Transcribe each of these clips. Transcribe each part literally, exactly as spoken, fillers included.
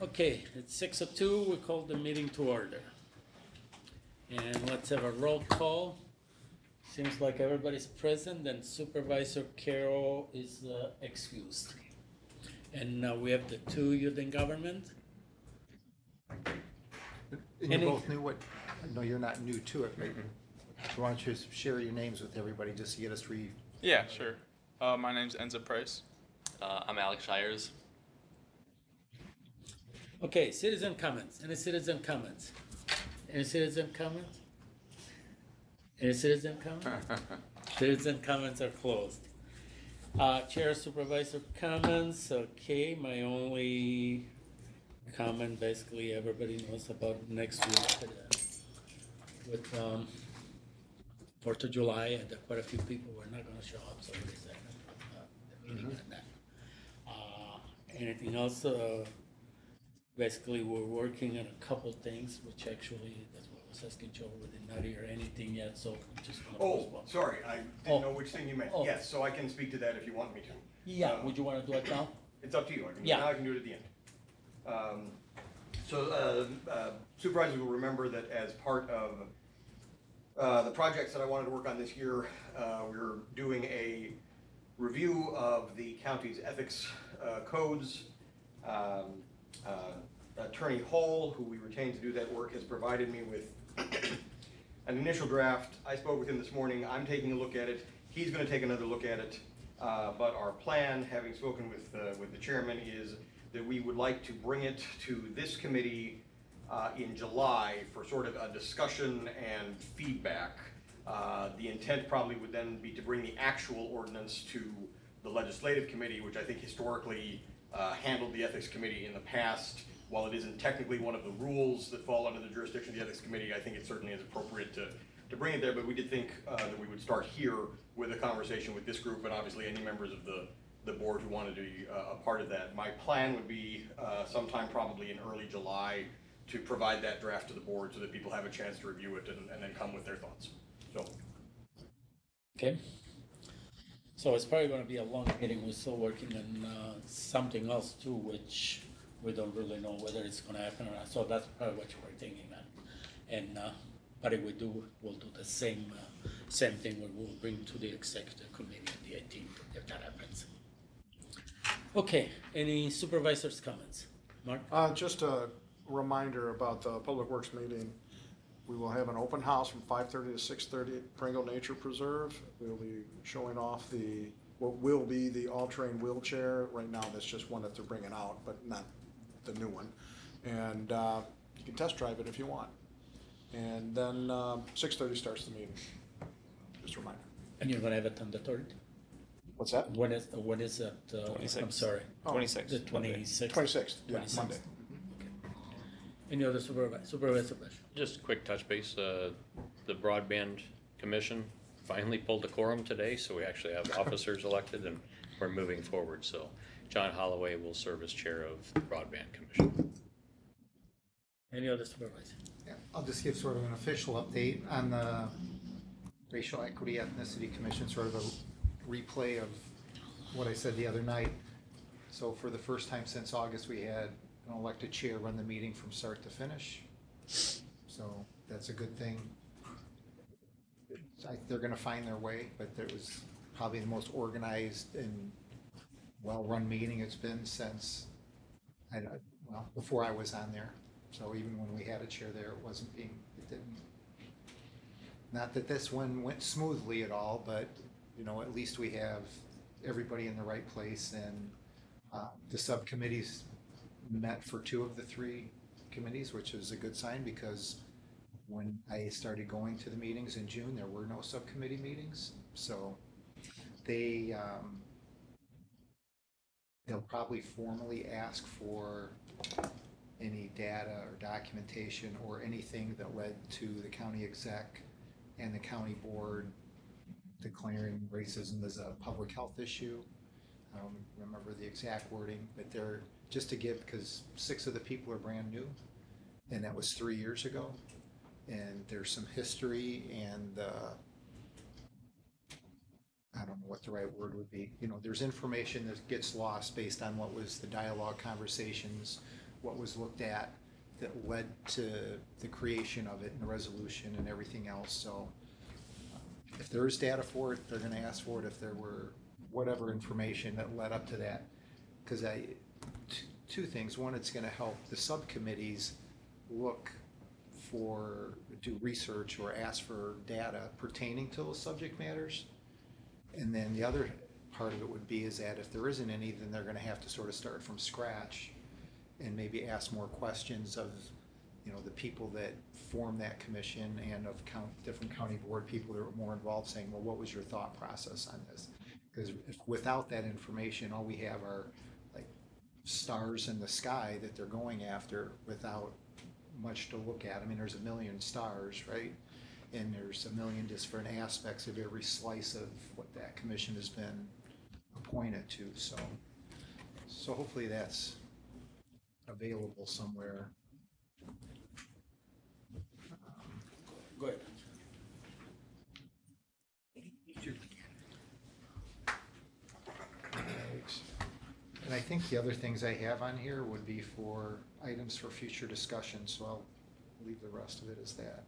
Okay, it's six oh two, we call the meeting to order. And let's have a roll call. Seems like everybody's present and Supervisor Carroll is uh, excused. And now we have the two youth in government. And you Any- both knew what, I know you're not new to it, but why don't you share your names with everybody just to get us re, Yeah, sure. Uh, my name's Enza Price. Uh, I'm Alex Shires. Okay, citizen comments. Any citizen comments? Any citizen comments? Any citizen comments? Citizen comments are closed. Uh, Chair Supervisor comments, okay, my only comment, basically, everybody knows about next week uh, with, um, Fourth of July, and there are quite a few people who are not gonna show up, so what is that? Uh, the meeting and that. Uh, anything else, uh, basically, we're working on a couple things, which actually, that's what I was asking Joe, we did not hear anything yet, so we're just gonna Oh, postpone. sorry, I Oh. didn't know which thing you meant. Oh. Yes, so I can speak to that if you want me to. Yeah, Uh, would you wanna do it now? It's up to you. I can, Yeah. now I can do it at the end. Um, So uh, uh, supervisors will remember that as part of uh, the projects that I wanted to work on this year, uh, we're doing a review of the county's ethics uh, codes. Um, uh, Attorney Hall, who we retained to do that work, has provided me with an initial draft. I spoke with him this morning. I'm taking a look at it. He's going to take another look at it. Uh, but our plan, having spoken with uh, with the chairman, is that we would like to bring it to this committee uh, in July for sort of a discussion and feedback. Uh, the intent probably would then be to bring the actual ordinance to the legislative committee, which I think historically uh, handled the ethics committee in the past. While it isn't technically one of the rules that fall under the jurisdiction of the ethics committee, I think it certainly is appropriate to, to bring it there, but we did think uh, that we would start here with a conversation with this group, and obviously any members of the, the board who wanted to be uh, a part of that. My plan would be uh, sometime probably in early July to provide that draft to the board so that people have a chance to review it and, and then come with their thoughts. So. Okay. So it's probably gonna be a long meeting, we're still working on, uh, something else too, which we don't really know whether it's gonna happen or not, so that's probably what you were thinking on. And, uh, but if we do, we'll do the same, uh, same thing, where we'll bring to the executive committee on the eighteenth, if that happens. Okay, any supervisors' comments? Mark? Uh, just a reminder about the Public Works meeting. We will have an open house from five thirty to six thirty at Pringle Nature Preserve. We'll be showing off the, what will be the all-terrain wheelchair. Right now, that's just one that they're bringing out, but not the new one. And, uh, you can test drive it if you want. And then, um, six thirty starts the meeting. Just a reminder. And you're gonna have it on the third? What's that? When is, when is it? uh, I'm twenty-sixth. sorry, Twenty-six. the twenty-sixth? Twenty-sixth, yeah, twenty-sixth. Monday. Any other supervisor, supervisor question? Just a quick touch base, uh, the broadband commission finally pulled a quorum today, so we actually have officers elected and we're moving forward, so John Holloway will serve as chair of the broadband commission. Any other supervisor? Yeah, I'll just give sort of an official update on the Racial Equity Ethnicity Commission, sort of a replay of what I said the other night. So for the first time since August, we had an elected chair run the meeting from start to finish. So that's a good thing. I- They're gonna find their way, but it was probably the most organized and well-run meeting it's been since, I, don't- well, before I was on there. So even when we had a chair there, it wasn't being, it didn't, not that this one went smoothly at all, but, you know, at least we have everybody in the right place, and uh, the subcommittees met for two of the three committees, which is a good sign, because when I started going to the meetings in June, there were no subcommittee meetings. So they, um, they'll probably formally ask for any data or documentation or anything that led to the county exec and the county board declaring racism as a public health issue. I don't remember the exact wording, but they're, just to give, because six of the people are brand new, and that was three years ago. And there's some history and, uh, I don't know what the right word would be. You know, there's information that gets lost based on what was the dialogue conversations what was looked at that led to the creation of it and the resolution and everything else, so um, if there is data for it, they're gonna ask for it if there were whatever information that led up to that. Cause I, t- two things, one, it's gonna help the subcommittees look for, do research or ask for data pertaining to those subject matters. And then the other part of it would be is that if there isn't any, then they're gonna have to sort of start from scratch and maybe ask more questions of, you know, the people that form that commission and of count, different county board people that are more involved, saying, well, what was your thought process on this? Because if without that information, all we have are like stars in the sky that they're going after without much to look at. I mean, there's a million stars, right? And there's a million different aspects of every slice of what that commission has been appointed to. So, so hopefully that's available somewhere. Go ahead. And I think the other things I have on here would be for items for future discussion, so I'll leave the rest of it as that.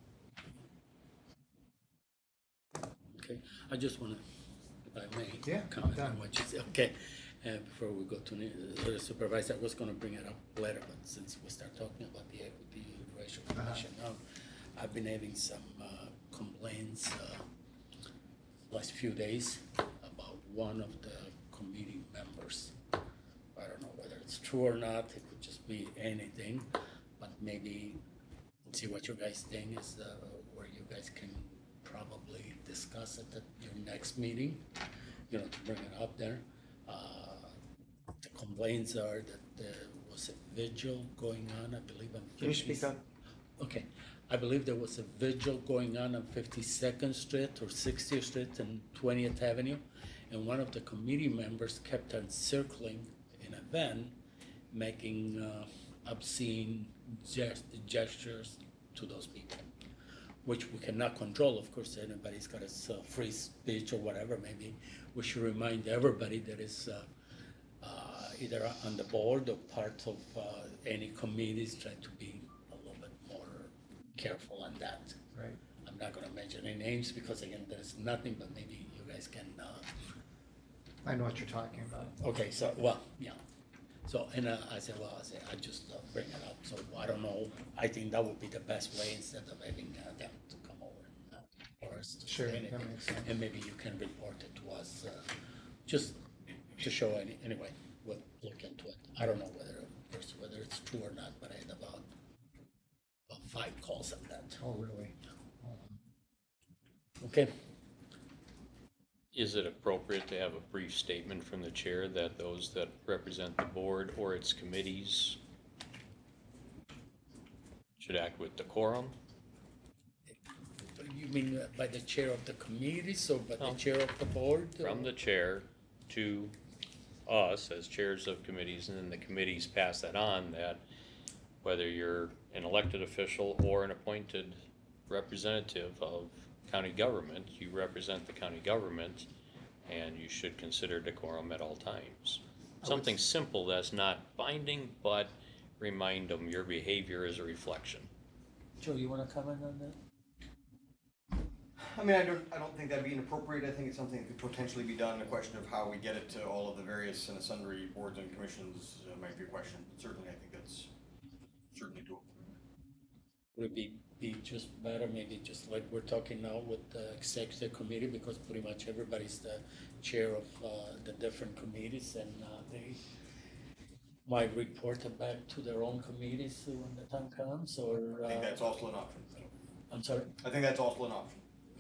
Okay, I just wanna, if I may. Yeah, I'm comment done. on what you said. Okay, uh, before we go to the the supervisor, I was gonna bring it up later, but since we start talking about the equity ratio Uh-huh. commission now, I've been having some uh, complaints uh, last few days about one of the committee members. I don't know whether it's true or not, it could just be anything, but maybe see what you guys think is uh, where you guys can probably discuss it at your next meeting, you know, to bring it up there. Uh, The complaints are that there was a vigil going on, I believe on fifty. Can you speak up? Okay, I believe there was a vigil going on on fifty-second Street or sixtieth Street and twentieth Avenue. And one of the committee members kept on circling in a van, making uh, obscene gest- gestures to those people, which we cannot control. Of course, anybody's got a uh, free speech or whatever. Maybe we should remind everybody that is uh, uh, either on the board or part of uh, any committees, try to be a little bit more careful on that. Right. I'm not gonna mention any names because again, there's nothing, but maybe you guys can, uh, I know what you're talking about. okay, so, well, yeah. So, and uh, I said, well, I said, I just uh, bring it up, so I don't know, I think that would be the best way instead of having uh, them to come over and, uh, or us to Sure, say that anything. makes sense. And maybe you can report it to us, uh, just to show any, anyway, we'll look into it. I don't know whether, first, whether it's true or not, but I had about, about five calls on that. Oh, really? Okay, Is it appropriate to have a brief statement from the chair that those that represent the board or its committees should act with decorum? you mean by the chair of the committee, so by the No. chair of the board? or- From the chair to us as chairs of committees, and then the committees pass that on, that whether you're an elected official or an appointed representative of county government, you represent the county government, and you should consider decorum at all times. would Something s- simple that's not binding, but remind them your behavior is a reflection. Joe, you wanna comment on that? I mean, I don't, I don't think that'd be inappropriate. I think it's something that could potentially be done. A question of how we get it to all of the various and sundry boards and commissions uh, might be a question. But certainly, I think that's certainly doable. Would it be, be just better, maybe just like we're talking now with the executive committee, because pretty much everybody's the chair of, uh, the different committees, and, uh, they might report it back to their own committees when the time comes, or, I think that's uh, also an option. I'm sorry? I think that's also an option.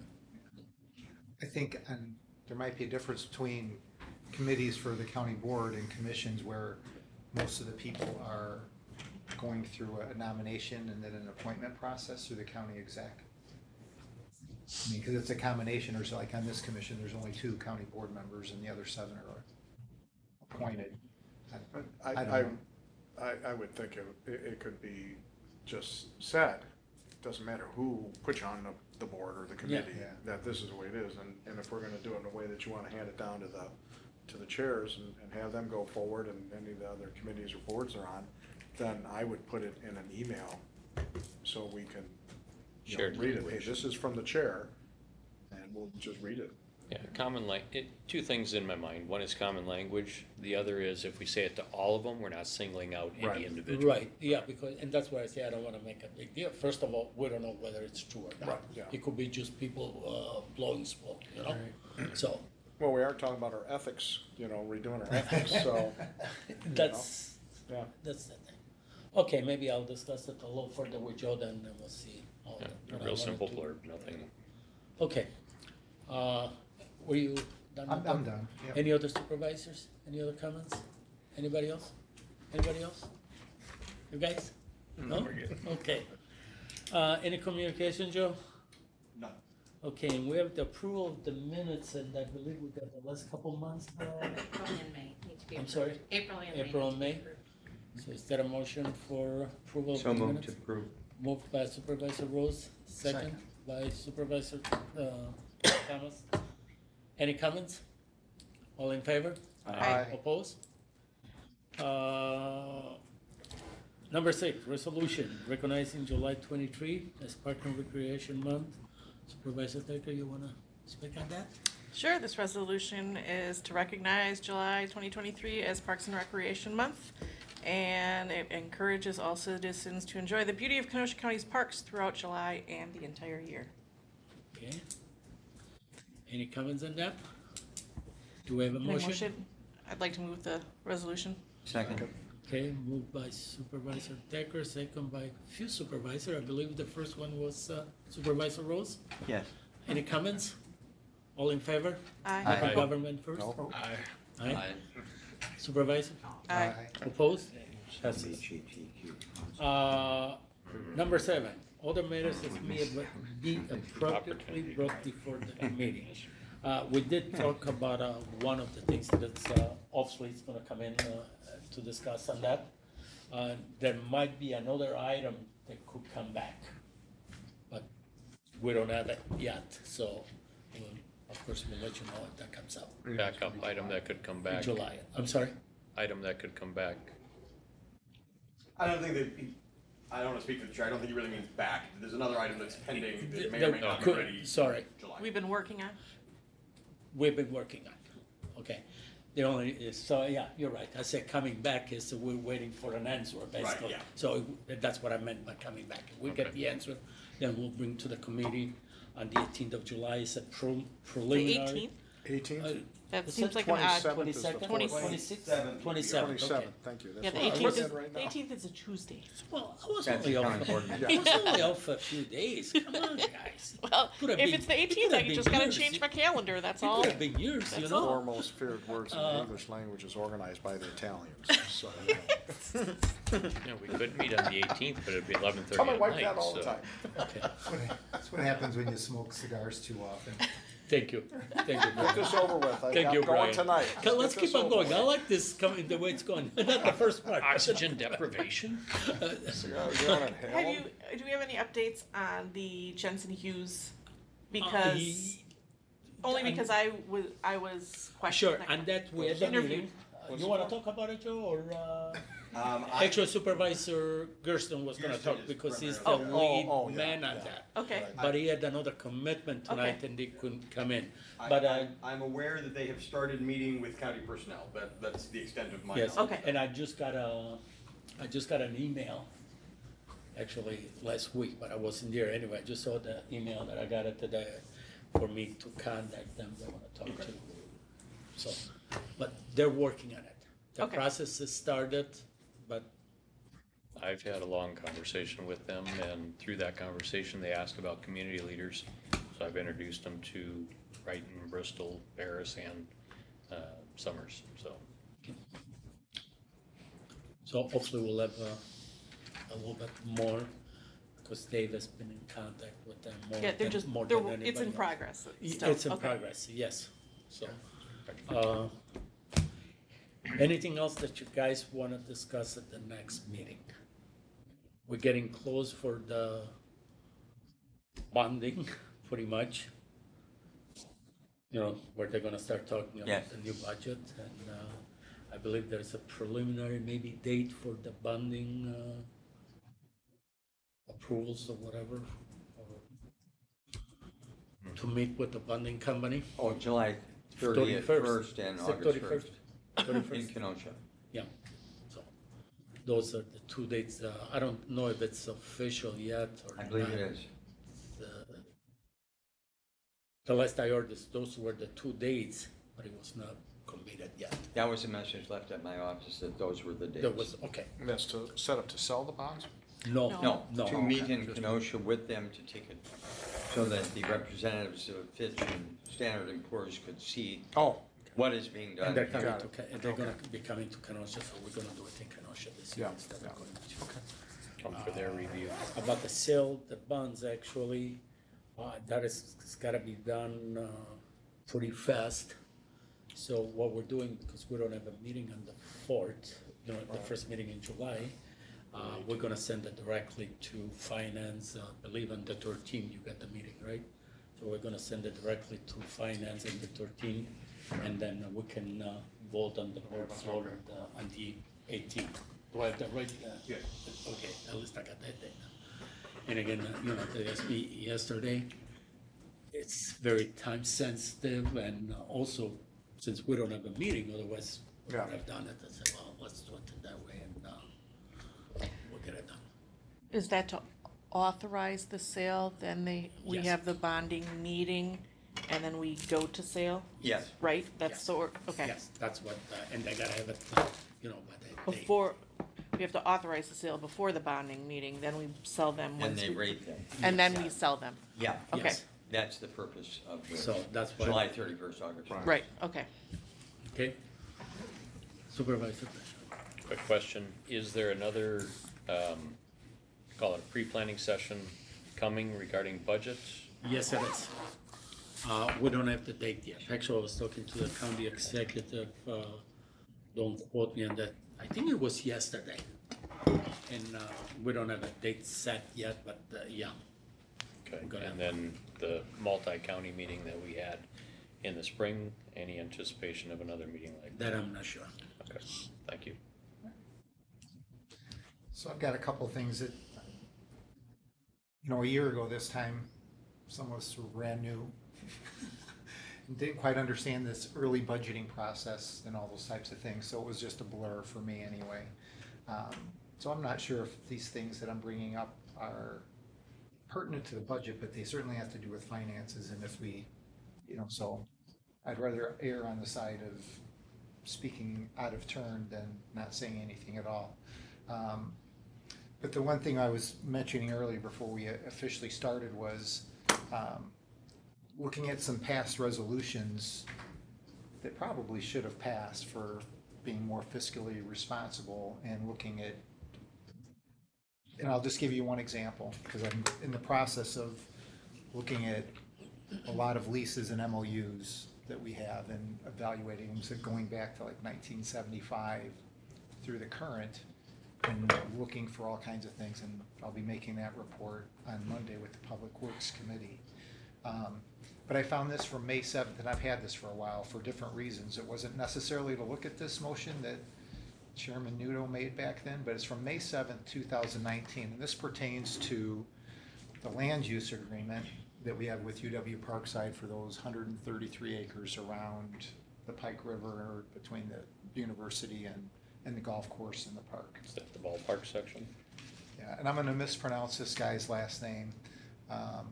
I think, and there might be a difference between committees for the county board and commissions where most of the people are going through a nomination and then an appointment process through the county exec. I mean, because it's a combination, there's like on this commission, there's only two county board members and the other seven are appointed. But I I, don't I, know. I, I would think it, it it could be just said, doesn't matter who puts you on the, the board or the committee, Yeah. that this is the way it is, and, and if we're gonna do it in a way that you wanna hand it down to the, to the chairs and, and have them go forward and any of the other committees or boards they're on, then I would put it in an email so we can, you know, Shared read it. Hey, language. this is from the chair, and we'll just read it. Yeah, common lang, it, two things in my mind. One is common language. The other is if we say it to all of them, we're not singling out Right. any individual. Right, yeah, because, and that's why I say I don't wanna make a big deal. First of all, we don't know whether it's true or not. Right, yeah. It could be just people, uh, blowing smoke, you know? So, Well, we are talking about our ethics, you know, redoing our ethics, so, that's, yeah. that's the thing. Okay, maybe I'll discuss it a little further with Joe, then, and we'll see. how- Yeah, what I a real wanna simple do. blurb, nothing. Okay, uh, were you done? I'm, with I'm that? done. Yep. Any other supervisors? Any other comments? Anybody else? Anybody else? You guys? No? Okay. Uh, any communication, Joe? None. Okay, and we have the approval of the minutes, and I believe we got the last couple months, uh, April and May need to be I'm approved. sorry? April and May. April need and to be May? approved. so is there a motion for approval of the So moved minutes? to approve. Moved by Supervisor Rose, second Second. by Supervisor, uh, Thomas. Any comments? All in favor? Aye. Opposed? Uh, Number six, resolution recognizing July twenty-three as Park and Recreation Month. Supervisor Baker, you wanna speak on that? Sure, this resolution is to recognize July twenty twenty-three as Parks and Recreation Month. And it encourages all citizens to enjoy the beauty of Kenosha County's parks throughout July and the entire year. Okay. Any comments on that? Do we have a Can I motion? I'd like to move the resolution. Second. Okay, moved by Supervisor Decker, second by few supervisor. I believe the first one was uh, Supervisor Rose. Yes. Any comments? All in favor? Aye. Aye. Government first? No? Aye. Aye. Supervisor? Aye. Opposed? Passes. Uh, number seven, other matters that may be appropriately brought before the meeting. Uh, we did talk about, uh, one of the things that's, uh, obviously is gonna come in, uh, to discuss on that. Uh, there might be another item that could come back, but we don't have it yet, so, we'll, of course, we'll let you know if that comes up Backup item that could come in back. July. I'm sorry? Item that could come back. I don't think that, he- I don't wanna speak for the chair, I don't think he really means back. There's another item that's pending that may or may not be Could- ready Sorry. July. We've been working on. We've been working on, okay. The only, is so, yeah, you're right, I said coming back is we're waiting for an answer, basically. yeah. So that's what I meant by coming back. If we get Okay. the answer, then we'll bring to the committee on the eighteenth of July, is a pre- The preliminary. eighteenth, eighteenth? Uh, that was seems it like an odd. twenty-seventh is the Twenty-second, Twenty- twenty-sixth, Twenty-seventh. twenty-seventh, okay. Twenty-seventh, thank you. Yeah, That's the what I'm eighteenth looking is, at right the now. eighteenth is a Tuesday. Well, I was That's only off, county board I was only off for a few days, come on, guys. Well, Could have if been- it's the it eighteenth, could I have been just gotta years. change my calendar, that's It all. could have been years, you That's know? Four most feared words in Uh, the English language is organized by the Italians, so. you know. Yeah, we could meet on the eighteenth, but it'd be eleven thirty Tell me at wipe night, that all the so. time. Okay, That's what- That's what happens when you smoke cigars too often. thank you, thank you. Get Brian. this over with. I Thank got you, going Brian. tonight. Okay, let's Get keep this on over going. I with. like this coming, the way it's going, not the first part. Oxygen deprivation? Cigar, you're going in hell. Have you, do we have any updates on the Jensen Hughes? Uh, Because, ye- only um, because I was, I was Sure, questioning. and that we had the Interviewed. meeting. Uh, You wanna talk about it, Joe, or, uh, Um, I, actually Supervisor Gersten was gonna Gersten talk is because he's the primarily- Oh, lead oh, yeah, man on yeah. that. Okay, But he had another commitment tonight Okay. and he couldn't come in. I, But, uh, I'm- I'm aware that they have started meeting with county personnel, that, that's the extent of my yes, knowledge. Okay. and I just got a, I just got an email, actually last week, but I wasn't there anyway. I just saw the email that I got it today for me to contact them, they wanna talk to. So, but they're working on it. The Okay. process has started, but I've had a long conversation with them, and through that conversation, they asked about community leaders. So I've introduced them to Brighton, Bristol, Paris, and uh, Summers, so. So hopefully we'll have uh, a little bit more, because Dave has been in contact with them more yeah, they're than, just, more they're, than anybody it's in else. progress Y- still. It's in Okay. progress, yes, so. uh, Anything else that you guys wanna discuss at the next meeting? We're getting close for the bonding, pretty much. You know, where they're gonna start talking about Yes. the new budget, and uh, I believe there's a preliminary maybe date for the bonding uh, approvals or whatever, or to meet with the bonding company. Oh, July thirtieth, first and Is it August thirty-first? first in thirty-first, Kenosha. yeah. So those are the two dates. Uh, I don't know if it's official yet or I not. believe it is. The- The last I heard is those were the two dates, but it was not committed yet. That was a message left at my office that those were the dates. There was, okay, And that's to set up to sell the bonds? no, No. No, no. to meet in Kenosha with them to take it, so that the representatives of Fitch and Standard and Poor's could see Oh, what is being And done. they're coming Got to, it. Ke- and they're gonna be coming to Kenosha, so we're gonna do it in Kenosha this year Yeah, instead yeah. of going to. Come for their review. About the sale, the bonds actually, uh, that is, it's gotta be done, uh, pretty fast. So what we're doing, because we don't have a meeting on the fourth, you know, the first meeting in July, uh, we're gonna send it directly to finance, uh, I believe on the thirteenth, you got the meeting, right? So we're gonna send it directly to finance on the thirteenth, and then we can, uh, vote on the board floor on the- on the eighteenth. Do I have that right? Yes. Okay, at least I got that date now. And again, uh, you know, they asked me yesterday, it's very time sensitive, and uh, also, since we don't have a meeting, otherwise we would Yeah. have done it. I said, well, let's do it that way, and, uh, we'll get it done. Is that to authorize the sale, then they, we Yes. have the bonding meeting, and then we go to sale, Yes, right? That's Yes. the, or- okay. Yes, that's what, uh, and they gotta have it, uh, you know, by that date. Before, we have to authorize the sale before the bonding meeting, then we sell them and once they we, rate them. and then we sell them. Yeah, Okay, Yes. that's the purpose of the So that's why. July thirty-first, August first. right, okay. Okay. Supervisor. Quick question, is there another, um, call it a pre-planning session coming regarding budget? Yes, it is. Uh, we don't have the date yet. Actually, I was talking to the county executive, uh, don't quote me on that. I think it was yesterday. And, uh, we don't have a date set yet, but, uh, yeah. Okay, Go ahead. and then the multi-county meeting that we had in the spring, any anticipation of another meeting like that? That I'm not sure. Okay, thank you. So I've got a couple things that, you know, a year ago this time, some of us were brand new. and Didn't quite understand this early budgeting process and all those types of things, so it was just a blur for me anyway. Um, So I'm not sure if these things that I'm bringing up are pertinent to the budget, but they certainly have to do with finances, and if we, you know, so I'd rather err on the side of speaking out of turn than not saying anything at all. Um, But the one thing I was mentioning earlier before we officially started was um, looking at some past resolutions that probably should have passed for being more fiscally responsible and looking at, and I'll just give you one example, because I'm in the process of looking at a lot of leases and M O Us that we have and evaluating them, so going back to like nineteen seventy-five through the current, and looking for all kinds of things, and I'll be making that report on Monday with the Public Works Committee. Um, But I found this from May seventh, and I've had this for a while for different reasons. It wasn't necessarily to look at this motion that Chairman Nudo made back then, but it's from May seventh, two thousand nineteen, and this pertains to the land use agreement that we have with U W Parkside for those one hundred thirty-three acres around the Pike River, or between the university and, and the golf course in the park. Is that the ballpark section? Yeah, and I'm gonna mispronounce this guy's last name. Um,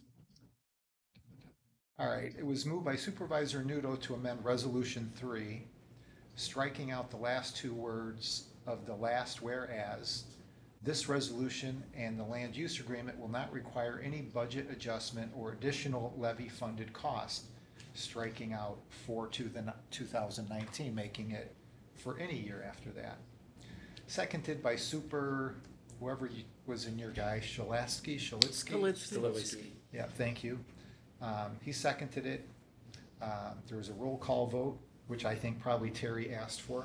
All right, it was moved by Supervisor Nudo to amend Resolution three, striking out the last two words of the last whereas. This resolution and the land use agreement will not require any budget adjustment or additional levy-funded cost, striking out for to the two thousand nineteen, making it for any year after that. Seconded by Super, whoever you- was in your guy, Shalatsky, Shalitsky? Kalitsky. Yeah, thank you. Um, he seconded it. Um, there was a roll call vote, which I think probably Terry asked for.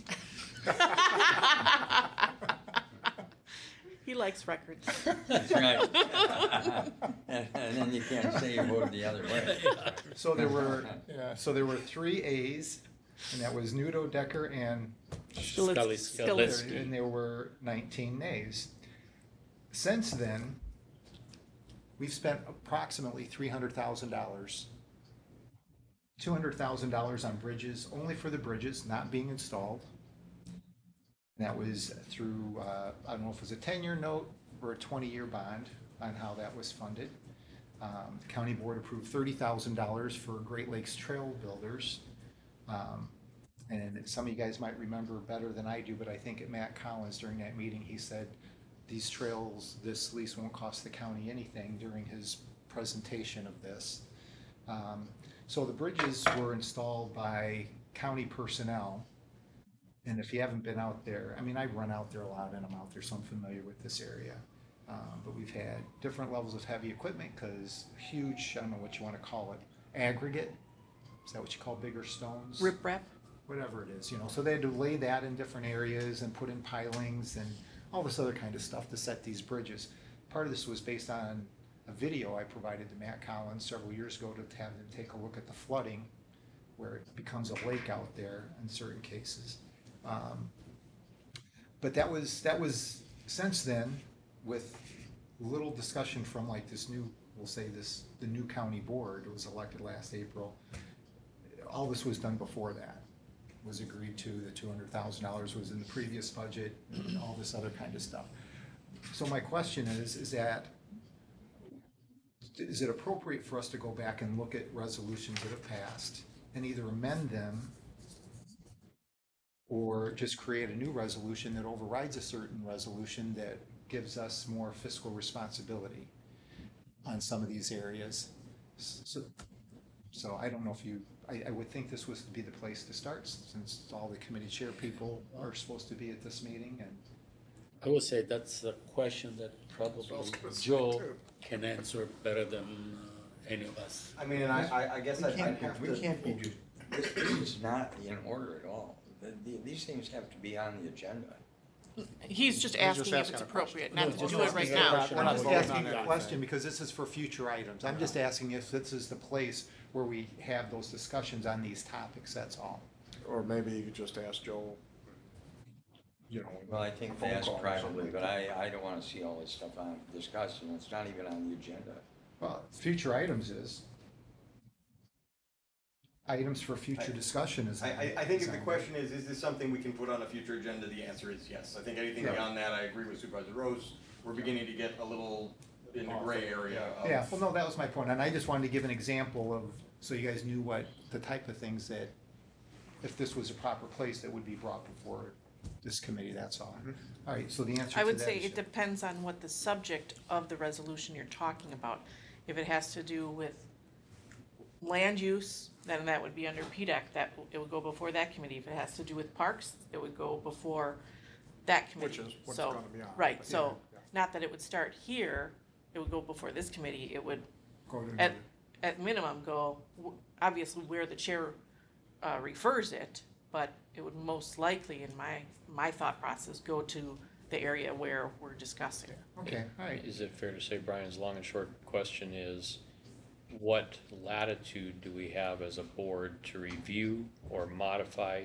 He likes records. That's right. And and then you can't say you voted the other way. So there were, yeah, so there were three ayes And that was Nudo, Decker, and Scully, Scully. Scully. and there were nineteen nays. Since then, we've spent approximately three hundred thousand dollars. two hundred thousand dollars on bridges, only for the bridges not being installed. And that was through, uh, I don't know if it was a ten-year note or a twenty-year bond on how that was funded. Um, the county board approved thirty thousand dollars for Great Lakes Trail Builders. Um, and some of you guys might remember better than I do, but I think at Matt Collins during that meeting, he said, these trails, this lease won't cost the county anything during his presentation of this. Um, so the bridges were installed by county personnel. And if you haven't been out there, I mean, I run out there a lot and I'm out there, so I'm familiar with this area. Um, but we've had different levels of heavy equipment because huge, I don't know what you want to call it, aggregate. Is that what you call bigger stones? Rip rap. Whatever it is, you know. So they had to lay that in different areas and put in pilings and all this other kind of stuff to set these bridges. Part of this was based on a video I provided to Matt Collins several years ago to have them take a look at the flooding where it becomes a lake out there in certain cases. Um, but that was, that was since then, with little discussion from like this new, we'll say this, the new county board was elected last April. All this was done before that. Was agreed to, the two hundred thousand dollars was in the previous budget, and all this other kind of stuff. So my question is, is that, is it appropriate for us to go back and look at resolutions that have passed and either amend them or just create a new resolution that overrides a certain resolution that gives us more fiscal responsibility on some of these areas? So, so I don't know if you, I, I would think this was to be the place to start, since all the committee chair people are supposed to be at this meeting, and I would say that's a question that probably Joe can answer better than uh, any of us. I mean, and I, I, I guess We I'd I'd can't, have we to. can't be, ju- this, this is not in order at all. The- the- These things have to be on the agenda. He's just He's just asking if asking it's a question. appropriate, not to just do it asking right a now. question. I'm just voting asking on a anything. question because this is for future items. I'm just asking if this is the place where we have those discussions on these topics, that's all. Or maybe you could just ask Joe, you know. Well, I think a phone that's call or privately, something. but I, I don't wanna see all this stuff on discussion. It's not even on the agenda. Well, future items is. Items for future I- discussion is. I, I, I think if the is- question is, is this something we can put on a future agenda, the answer is yes. I think anything Yeah. beyond that, I agree with Supervisor Rose, we're beginning to get a little in the gray area of. Yeah, well, no, that was my point, and I just wanted to give an example of, so you guys knew what, the type of things that, if this was a proper place, that would be brought before this committee, that's all. All right, so the answer to that I would say is- it depends on what the subject of the resolution you're talking about. If it has to do with land use, then that would be under P D E C, that, it would go before that committee. If it has to do with parks, it would go before that committee. Which is what's So- gonna be on. Right, but so, yeah, not that it would start here, it would go before this committee, it would, Go to at, another- at minimum, go, w- obviously where the chair uh, refers it, but it would most likely, in my, my thought process, go to the area where we're discussing. Okay, all right. Is it fair to say, Brian's long and short question is, what latitude do we have as a board to review or modify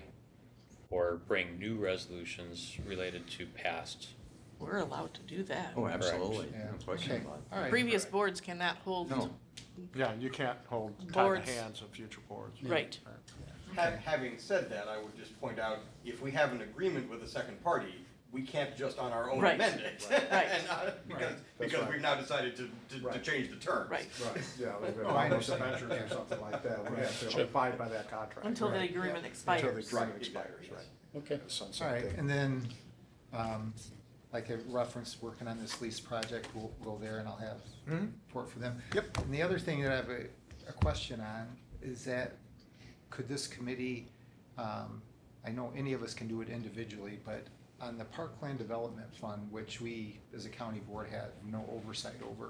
or bring new resolutions related to past? We're allowed to do that. Oh, absolutely. Yeah, No question okay, about it. all right. Previous boards cannot hold, No. Yeah, you can't hold tied Boards. the hands of future boards. right, Ha- Having said that, I would just point out, if we have an agreement with a second party, we can't just on our own Right. amend it. Right. And, uh, Because, That's because right. we've now decided to, to, to Right. change the terms. right, Right, yeah, like Oh, I almost understand. ventures or something like that, we have to abide by that contract. until the Right. agreement Until the expires. agreement Right, expires, yes. right. Okay. The sunset All right, date. and then, um, like I referenced, working on this lease project, we'll go there and I'll have Mhm. report for them. Yep. And the other thing that I have a, a question on is that, could this committee, um, I know any of us can do it individually, but on the Parkland Development Fund, which we, as a county board, have no oversight over,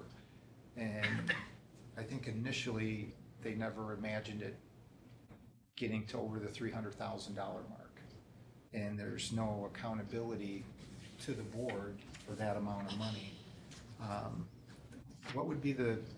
and I think initially, they never imagined it getting to over the three hundred thousand dollar mark. And there's no accountability to the board for that amount of money. Um, What would be the,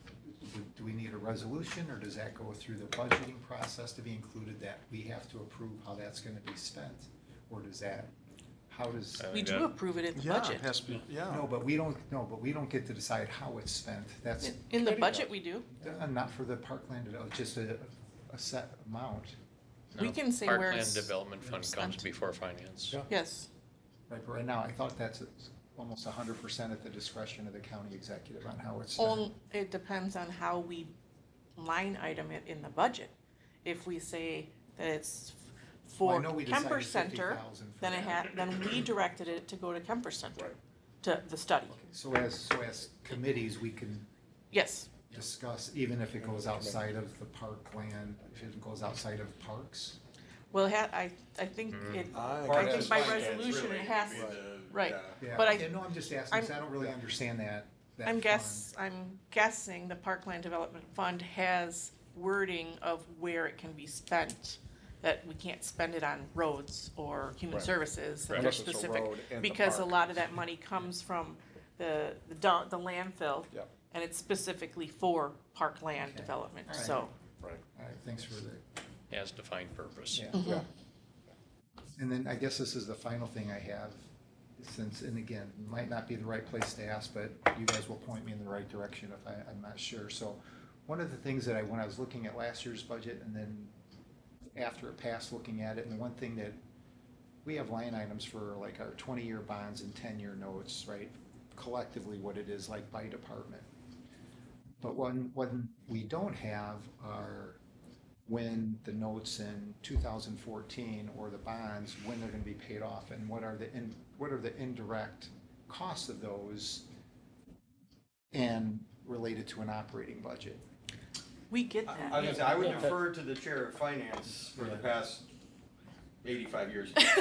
do- do we need a resolution, or does that go through the budgeting process to be included, that we have to approve how that's gonna be spent? Or does that, how does, Uh, We do approve it in the Yeah, budget. it has to be, yeah. no, but we don't, no, but we don't get to decide how it's spent. That's, In- In the budget, we do. uh, not for the parkland, uh, just a, a set amount. We No, can say where Parkland it's Development Fund comes spent. before finance. Yeah. Yes. Right, but right now, I thought that's almost a hundred percent at the discretion of the county executive on how it's spent. On, it depends on how we line item it in the budget. If we say that it's Well, I for know we Kemper decided Center, fifty thousand for then it that. had, then we directed it to go to Kemper Center, to the study. So as, so as committees, we can Yes, discuss, even if it goes outside of the parkland, if it goes outside of parks? well, it had, I, I think Mm-hmm. it, I I guess- think by resolution it has, right. Yeah, But I- okay, no, I'm just asking, because I don't really understand that, that I'm fund. guess, I'm guessing the Parkland Development Fund has wording of where it can be spent, that we can't spend it on roads or human Right. services, that Right. they're Unless it's a specific. road in the Because a park. lot of that money comes from the, the dump- the landfill, Yep. and it's specifically for parkland Okay. development, All right. so. Right. All right, thanks for the, Has defined purpose. yeah. Yeah. And then I guess this is the final thing I have, since, and again, might not be the right place to ask, but you guys will point me in the right direction if I, I'm not sure. So one of the things that I, when I was looking at last year's budget and then after it passed, looking at it, and one thing that, we have line items for like our twenty-year bonds and ten-year notes, right? Collectively, what it is like by department. But when, when we don't have are when the notes in two thousand fourteen or the bonds, when they're gonna be paid off, and what are the, in what are the indirect costs of those and related to an operating budget? We get I I that. was gonna say, I would Yeah. defer to the chair of finance for the Yeah. past eighty-five years. But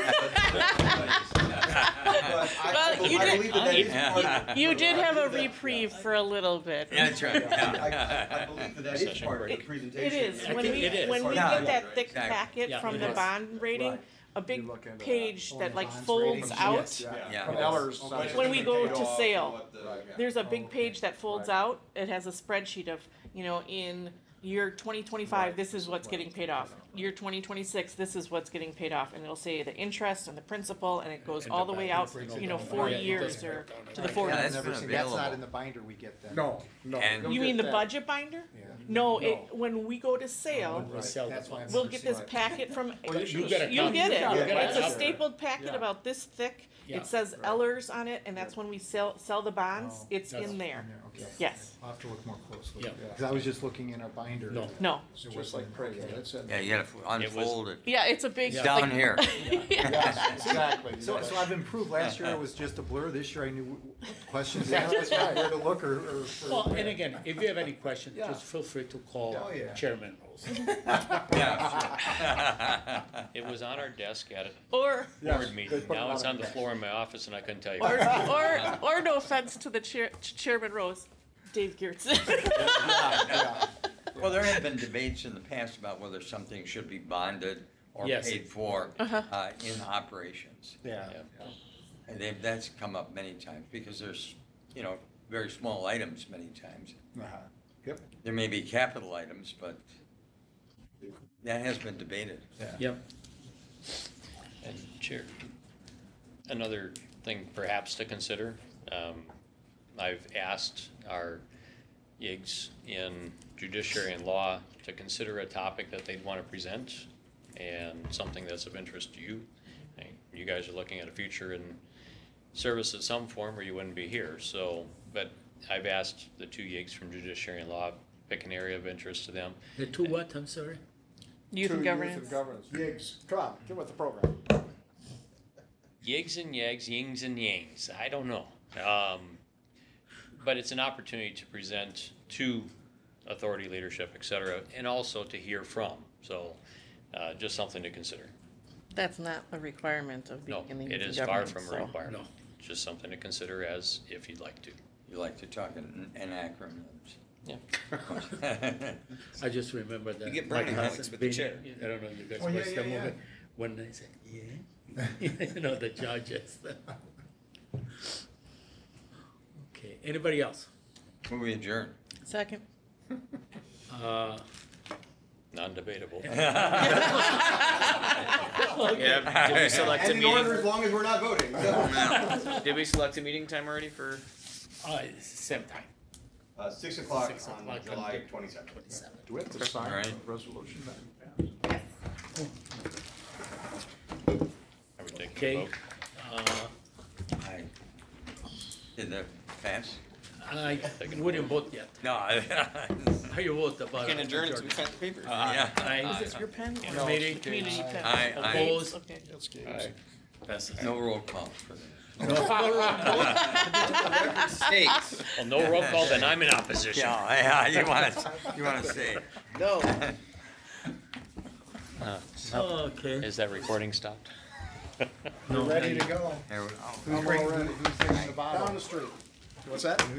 I- I Well, bel- you I did- believe that that is part of- You did have a I believe that- reprieve for a little bit. Yeah, that's right, I, yeah. I, I believe that that is Session part of the break. presentation. It is, I when think we, it is. when we Yeah, get that thick exactly. packet Yeah, from it the is. bond rating, Right. a big look into that. page Oh, that the like bonds folds ratings, out. yes. Yeah. Yeah. From Yes. Eller's When side. it's When we paid go to off, sale. what the- Right. yeah. There's a Oh, big okay. page that folds Right. out, it has a spreadsheet of, you know, in year twenty twenty-five, this is what's getting paid off. Year twenty twenty-six, this is what's getting paid off, and it'll say the interest and the principal, and it goes And all the the way back out, breaks it you know, down. four Yeah, it years doesn't or break down. to the Right. four Yeah, years. that's Never been seen- That's not available. in the binder we get then. No, no. And- don't You get mean the that. budget binder? Yeah. No, No. it, when we go to sale, We sell the That's why I'm bonds. we'll never get seen this it. packet from, Well, you- you get a you'll copy. get You it, got it. it's a Yeah. stapled packet Yeah. about this thick, Yeah. it says Right. Ellers on it, and that's when we sell, sell the bonds, Oh, it's that's in there. Okay. Yes. I'll have to look more closely. Yeah. Because I was just looking in our binder. No. No, It Just wasn't like in- Craig, okay. that's it. Yeah, you gotta unfold it. yeah, it's a big. Yeah. Down like- here. Yes, exactly. So, so I've improved. Last year it was just a blur. This year I knew questions to Yeah, ask, that's right. where to look, or, or. for- Well, and again, if you have any questions, Yeah. just feel free to call Oh, yeah. Chairman Rose. Yeah. It was on our desk at a Or, Yes, board they meeting. put it Now it's on on the our floor in my office and I couldn't tell you. or, or, or no offense to the chair, to Chairman Rose, Dave Geertz. Yeah, yeah. Well, there have been debates in the past about whether something should be bonded or Yes. paid for Uh-huh. uh, in operations. Yeah. Yeah. And they've, that's come up many times because there's, you know, very small items many times. Uh-huh. Yep. There may be capital items, but that has been debated. Yeah. Yep. And Chair, another thing perhaps to consider, um, I've asked our Y I Gs in judiciary and law to consider a topic that they'd want to present and something that's of interest to you. I mean, You guys are looking at a future in service of some form or you wouldn't be here, so, but I've asked the two Y I Gs from judiciary and law, pick an area of interest to them. The two what, I'm sorry? Youth To and governance. governance. Yigs, come on, get with the program. Yigs and yags, yings and yangs, I don't know. Um, but it's an opportunity to present to authority leadership, et cetera, and also to hear from. So, uh, just something to consider. That's not a requirement of No, being in the it youth and is far governance, from a so. requirement. Just something to consider as if you'd like to. You like to talk in, in acronyms. Yeah. I just remember that. You get my brownie cousin points with the being- chair. I don't know, you guys Oh, yeah, watched yeah, the yeah. movie, when they said, yeah, you know, the judges. Okay, anybody else? Will we adjourn? Second. Uh, Non-debatable. Yeah, did we select a And in order meeting? as long as we're not voting, so. Did we select a meeting time already for? uh, same time. Uh, six o'clock Six on o'clock on July the- twenty-second. Do we have to sign Alright. the resolution then? Yeah. Are we taking a Okay, vote? uh, Aye. Did that pass? I wouldn't vote yet. No. I- How you vote about? Can it? adjourn until we sign the paper. Yeah. Aye. Is this your pen? or- No, Committee. Community pen. Aye, aye. Opposed? Okay. That's Gabe's. Aye. Passes. No roll call for this. Stakes. Well, no roll call, then I'm in opposition. Yeah, yeah, you wanna, you wanna say. No. Uh, Okay. Is that recording stopped? We're ready to go. There we- Who's I'm bringing, all ready. who's bringing the bottle? Down the street. What's that?